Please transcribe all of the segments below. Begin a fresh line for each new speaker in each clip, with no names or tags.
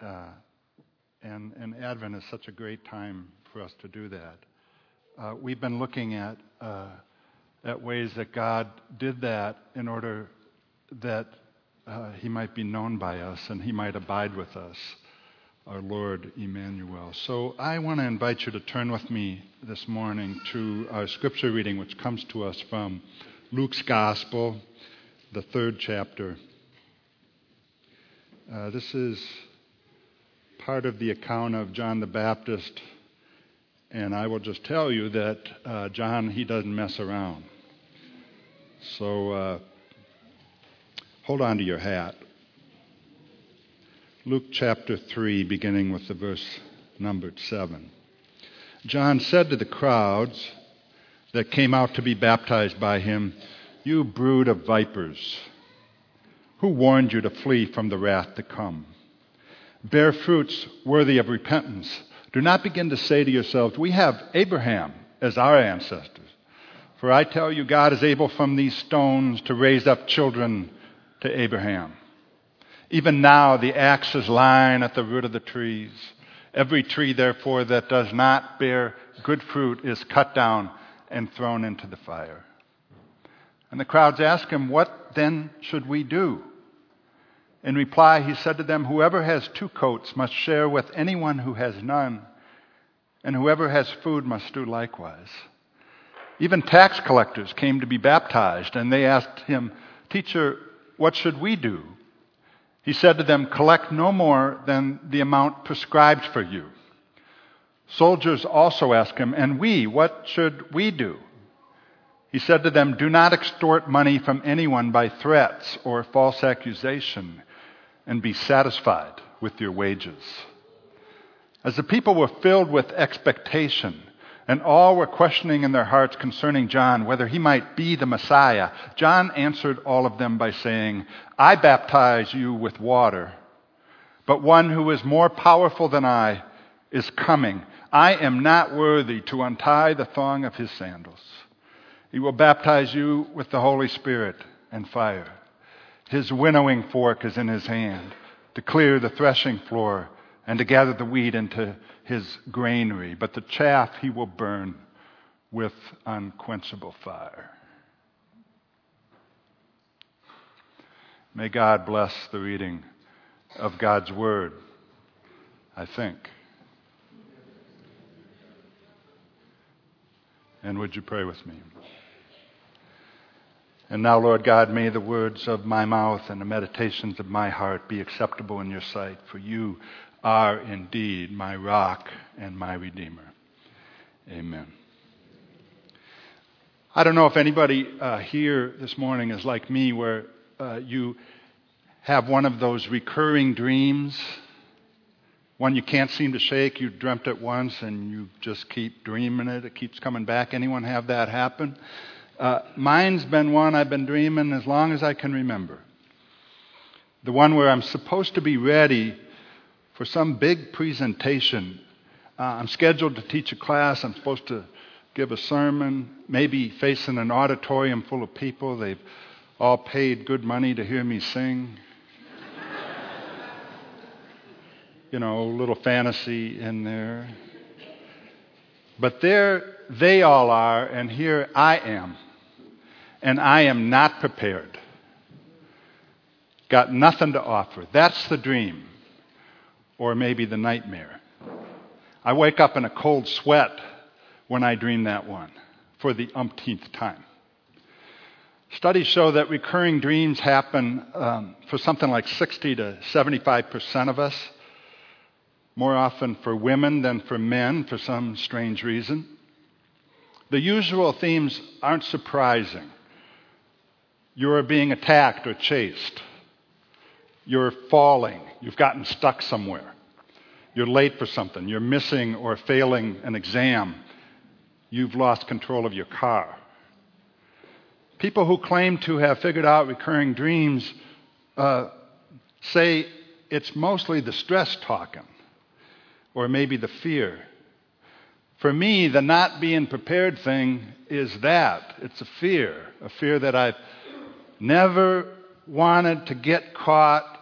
And Advent is such a great time for us to do that. We've been looking at ways that God did that in order that he might be known by us and he might abide with us, our Lord Emmanuel. So I want to invite you to turn with me this morning to our scripture reading, which comes to us from Luke's Gospel, the 3rd chapter. This is part of the account of John the Baptist, and I will just tell you that John, he doesn't mess around. So hold on to your hat. Luke chapter 3, beginning with the verse numbered 7. John said to the crowds that came out to be baptized by him, "You brood of vipers, who warned you to flee from the wrath to come? Bear fruits worthy of repentance. Do not begin to say to yourselves, 'We have Abraham as our ancestors.' For I tell you, God is able from these stones to raise up children to Abraham. Even now the axe is lying at the root of the trees. Every tree, therefore, that does not bear good fruit is cut down and thrown into the fire." And the crowds asked him, "What then should we do?" In reply, he said to them, "Whoever has 2 coats must share with anyone who has none, and whoever has food must do likewise." Even tax collectors came to be baptized, and they asked him, "Teacher, what should we do?" He said to them, "Collect no more than the amount prescribed for you." Soldiers also asked him, "And we, what should we do?" He said to them, "Do not extort money from anyone by threats or false accusation, and be satisfied with your wages." As the people were filled with expectation, and all were questioning in their hearts concerning John whether he might be the Messiah, John answered all of them by saying, "I baptize you with water, but one who is more powerful than I is coming. I am not worthy to untie the thong of his sandals. He will baptize you with the Holy Spirit and fire. His winnowing fork is in his hand to clear the threshing floor and to gather the wheat into his granary, but the chaff he will burn with unquenchable fire." May God bless the reading of God's word, I think. And would you pray with me? And now, Lord God, may the words of my mouth and the meditations of my heart be acceptable in your sight, for you are indeed my rock and my redeemer. Amen. I don't know if anybody here this morning is like me, where you have one of those recurring dreams, one you can't seem to shake. You dreamt it once and you just keep dreaming it. It keeps coming back. Anyone have that happen? Mine's been one I've been dreaming as long as I can remember. The one where I'm supposed to be ready for some big presentation. I'm scheduled to teach a class. I'm supposed to give a sermon, maybe facing an auditorium full of people. They've all paid good money to hear me sing. You know, a little fantasy in there. But there they all are, and here I am. And I am not prepared. Got nothing to offer. That's the dream. Or maybe the nightmare. I wake up in a cold sweat when I dream that one, for the umpteenth time. Studies show that recurring dreams happen for something like 60 to 75% of us. More often for women than for men, for some strange reason. The usual themes aren't surprising. You're being attacked or chased. You're falling. You've gotten stuck somewhere. You're late for something. You're missing or failing an exam. You've lost control of your car. People who claim to have figured out recurring dreams say it's mostly the stress talking, or maybe the fear. For me, the not being prepared thing is that. It's a fear that I've never wanted to get caught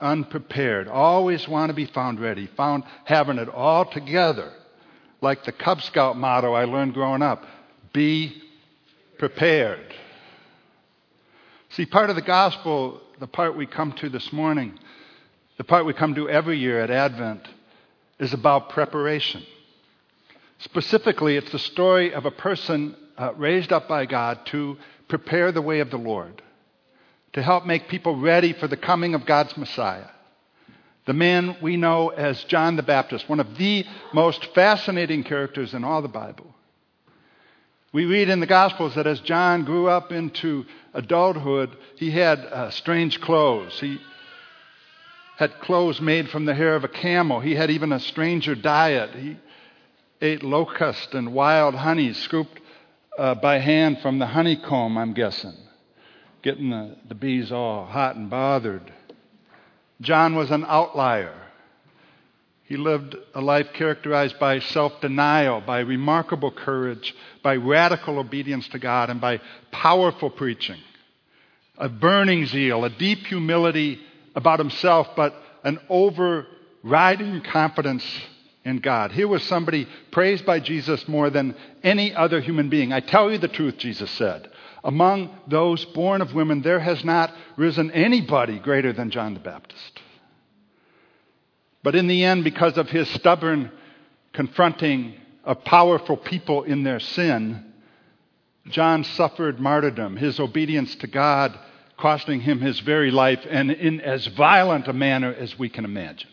unprepared, always want to be found ready, found having it all together. Like the Cub Scout motto I learned growing up, be prepared. See, part of the gospel, the part we come to this morning, the part we come to every year at Advent, is about preparation. Specifically, it's the story of a person raised up by God to prepare the way of the Lord, to help make people ready for the coming of God's Messiah. The man we know as John the Baptist, one of the most fascinating characters in all the Bible. We read in the Gospels that as John grew up into adulthood, he had strange clothes. He had clothes made from the hair of a camel. He had even a stranger diet. He ate locust and wild honey scooped by hand from the honeycomb, I'm guessing, getting the bees all hot and bothered. John was an outlier. He lived a life characterized by self-denial, by remarkable courage, by radical obedience to God, and by powerful preaching. A burning zeal, a deep humility about himself, but an overriding confidence in God. Here was somebody praised by Jesus more than any other human being. I tell you the truth, Jesus said. Among those born of women, there has not risen anybody greater than John the Baptist. But in the end, because of his stubborn confronting of powerful people in their sin, John suffered martyrdom, his obedience to God costing him his very life, and in as violent a manner as we can imagine.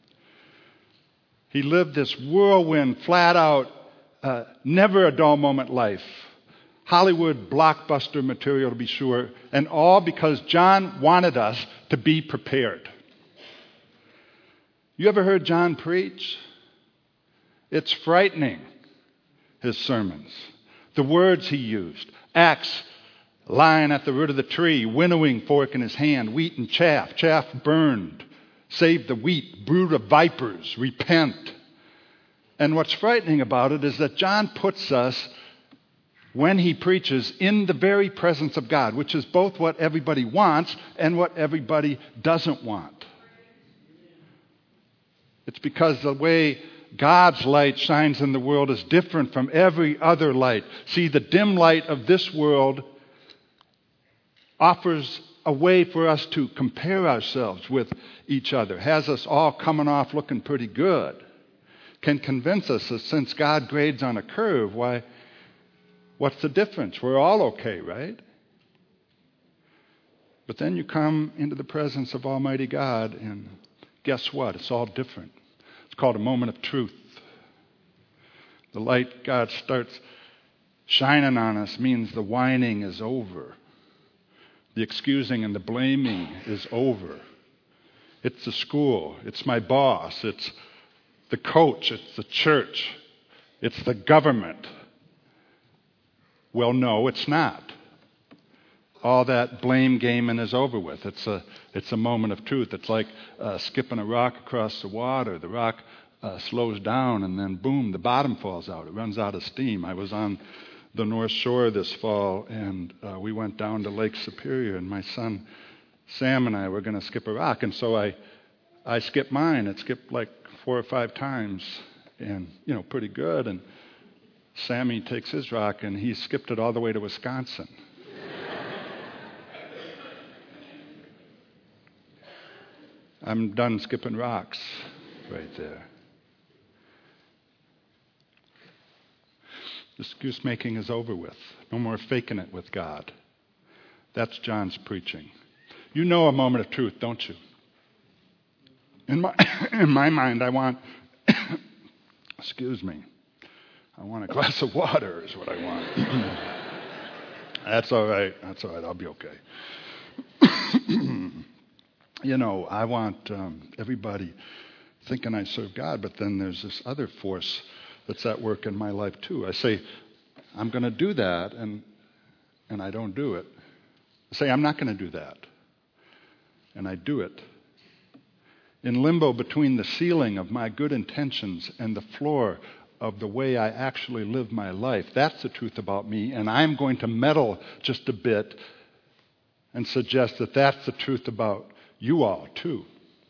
He lived this whirlwind, flat-out, never a dull moment life. Hollywood blockbuster material, to be sure, and all because John wanted us to be prepared. You ever heard John preach? It's frightening, his sermons. The words he used. Axe lying at the root of the tree, winnowing fork in his hand, wheat and chaff, chaff burned, save the wheat, brood of vipers, repent. And what's frightening about it is that John puts us, when he preaches, in the very presence of God, which is both what everybody wants and what everybody doesn't want. It's because the way God's light shines in the world is different from every other light. See, the dim light of this world offers a way for us to compare ourselves with each other, has us all coming off looking pretty good, can convince us that since God grades on a curve, why, what's the difference? We're all okay, right? But then you come into the presence of Almighty God, and guess what? It's all different. It's called a moment of truth. The light God starts shining on us means the whining is over. The excusing and the blaming is over. It's the school. It's my boss. It's the coach. It's the church. It's the government. Well, no, it's not. All that blame gaming is over with. It's a moment of truth. It's like skipping a rock across the water. The rock slows down, and then boom, the bottom falls out. It runs out of steam. I was on the North Shore this fall, and we went down to Lake Superior, and my son Sam and I were going to skip a rock, and so I skipped mine. It skipped like 4 or 5 times, and pretty good. And Sammy takes his rock, and he skipped it all the way to Wisconsin. I'm done skipping rocks right there. Excuse making is over with. No more faking it with God. That's John's preaching. You know a moment of truth, don't you? In my mind, I want, I want a glass of water is what I want. That's all right. I'll be okay. I want everybody thinking I serve God, but then there's this other force that's at work in my life too. I say, I'm going to do that, and I don't do it. I say, I'm not going to do that, and I do it. In limbo between the ceiling of my good intentions and the floor of the way I actually live my life, that's the truth about me, and I'm going to meddle just a bit and suggest that that's the truth about you all too.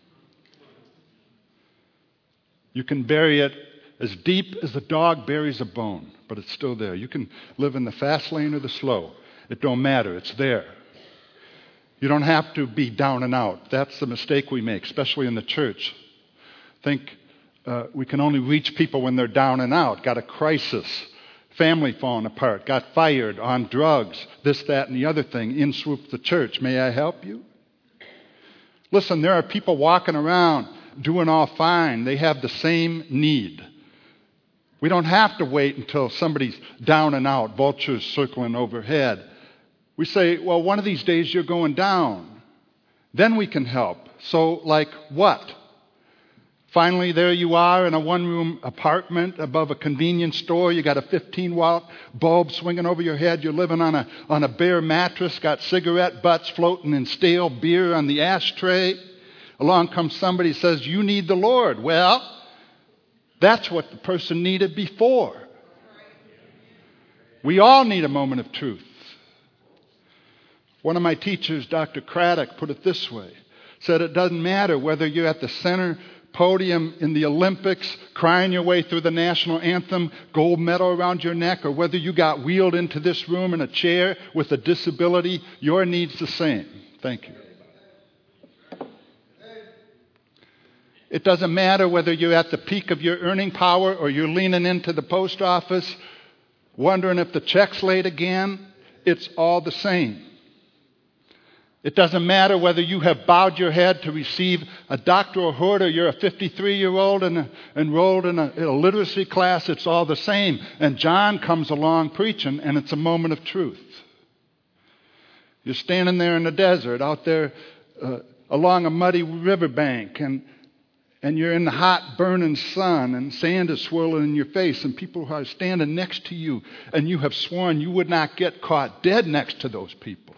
You can bury it as deep as a dog buries a bone, but it's still there. You can live in the fast lane or the slow. It don't matter. It's there. You don't have to be down and out. That's the mistake we make, especially in the church. Think we can only reach people when they're down and out, got a crisis, family falling apart, got fired, on drugs, this, that, and the other thing. In swoops the church. May I help you? Listen, there are people walking around doing all fine. They have the same need. We don't have to wait until somebody's down and out, vultures circling overhead. We say, well, one of these days you're going down. Then we can help. So, like what? Finally, there you are in a one-room apartment above a convenience store. You got a 15-watt bulb swinging over your head. You're living on a bare mattress, got cigarette butts floating in stale beer on the ashtray. Along comes somebody who says, you need the Lord. Well, that's what the person needed before. We all need a moment of truth. One of my teachers, Dr. Craddock, put it this way. Said it doesn't matter whether you're at the center podium in the Olympics, crying your way through the national anthem, gold medal around your neck, or whether you got wheeled into this room in a chair with a disability, your need's the same. Thank you. It doesn't matter whether you're at the peak of your earning power or you're leaning into the post office, wondering if the check's late again. It's all the same. It doesn't matter whether you have bowed your head to receive a doctoral hood or you're a 53-year-old and enrolled in a literacy class. It's all the same. And John comes along preaching, and it's a moment of truth. You're standing there in the desert, out there along a muddy riverbank, and you're in the hot, burning sun, and sand is swirling in your face, and people are standing next to you, and you have sworn you would not get caught dead next to those people.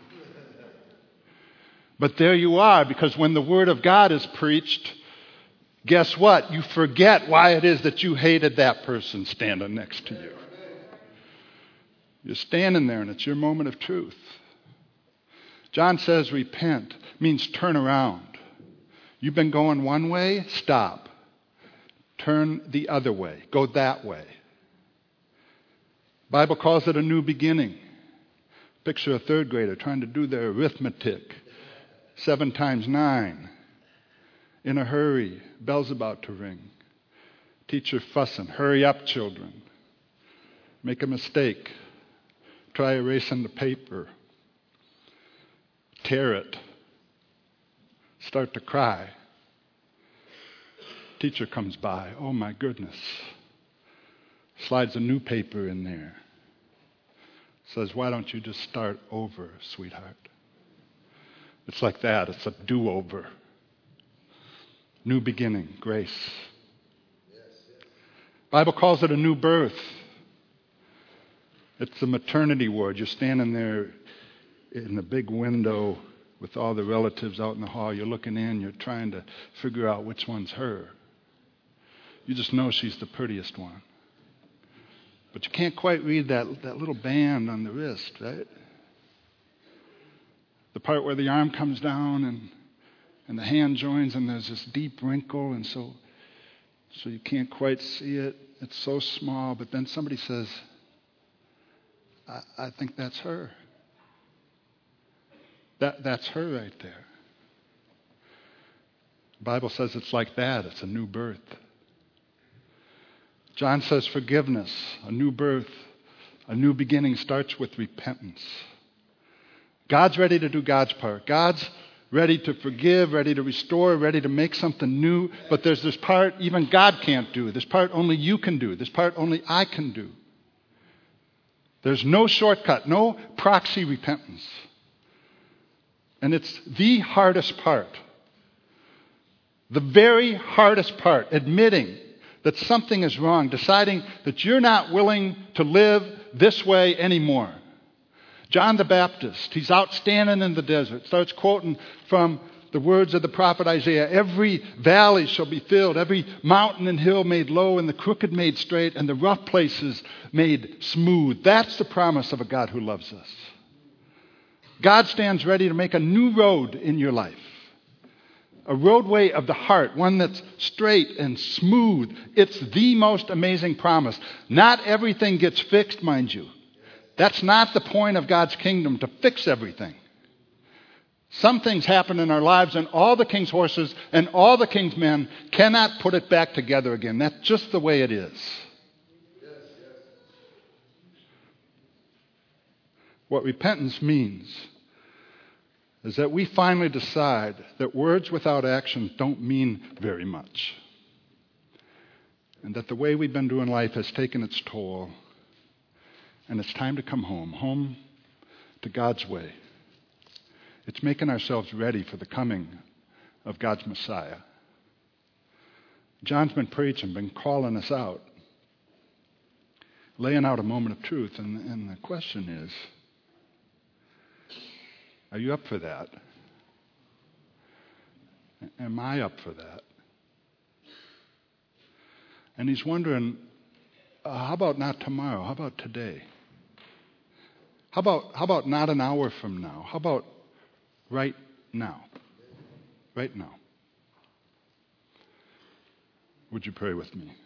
But there you are, because when the Word of God is preached, guess what? You forget why it is that you hated that person standing next to you. You're standing there, and it's your moment of truth. John says repent means turn around. You've been going one way, stop. Turn the other way. Go that way. The Bible calls it a new beginning. Picture a third grader trying to do their arithmetic. 7 times 9. In a hurry. Bell's about to ring. Teacher fussing. Hurry up, children. Make a mistake. Try erasing the paper. Tear it. Start to cry. Teacher comes by. Oh my goodness. Slides a new paper in there. Says, why don't you just start over, sweetheart? It's like that. It's a do-over. New beginning, grace. Bible calls it a new birth. It's the maternity ward. You're standing there in the big window with all the relatives out in the hall. You're looking in. You're trying to figure out which one's her. You just know she's the prettiest one. But you can't quite read that little band on the wrist, right? The part where the arm comes down and the hand joins, and there's this deep wrinkle, and so you can't quite see it. It's so small, but then somebody says, I think that's her. That's her right there. The Bible says it's like that. It's a new birth. John says forgiveness, a new birth, a new beginning starts with repentance. God's ready to do God's part. God's ready to forgive, ready to restore, ready to make something new. But there's this part even God can't do. This part only you can do. This part only I can do. There's no shortcut, no proxy repentance. And it's the hardest part. The very hardest part, admitting that something is wrong, deciding that you're not willing to live this way anymore. John the Baptist, he's out standing in the desert, starts quoting from the words of the prophet Isaiah. Every valley shall be filled, every mountain and hill made low, and the crooked made straight, and the rough places made smooth. That's the promise of a God who loves us. God stands ready to make a new road in your life. A roadway of the heart, one that's straight and smooth. It's the most amazing promise. Not everything gets fixed, mind you. That's not the point of God's kingdom, to fix everything. Some things happen in our lives, and all the king's horses and all the king's men cannot put it back together again. That's just the way it is. What repentance means is that we finally decide that words without action don't mean very much. And that the way we've been doing life has taken its toll. And it's time to come home to God's way. It's making ourselves ready for the coming of God's Messiah. John's been preaching, been calling us out, laying out a moment of truth. And the question is, are you up for that? Am I up for that? And he's wondering, how about not tomorrow? How about today? How about not an hour from now? How about right now? Right now. Would you pray with me?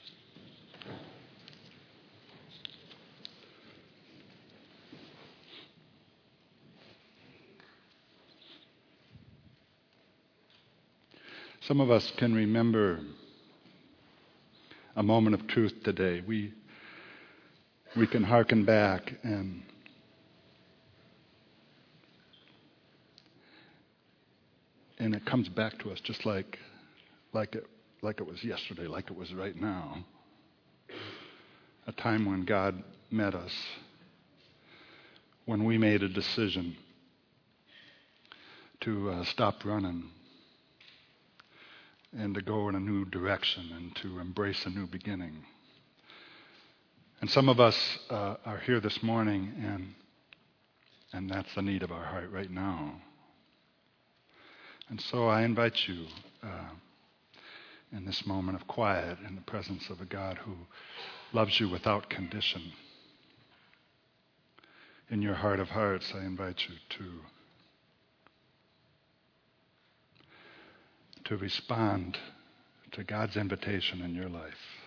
Some of us can remember a moment of truth today. We can hearken back and it comes back to us just like it was yesterday, like it was right now. A time when God met us, when we made a decision to stop running and to go in a new direction and to embrace a new beginning. And some of us are here this morning, and that's the need of our heart right now. And so I invite you in this moment of quiet, in the presence of a God who loves you without condition. In your heart of hearts, I invite you to respond to God's invitation in your life.